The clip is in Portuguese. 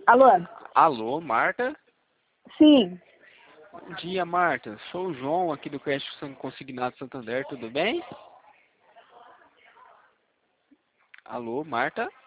Alô? Alô, Marta? Sim. Bom dia, Marta. Sou o João, aqui do Crédito Consignado Santander, tudo bem? Alô, Marta?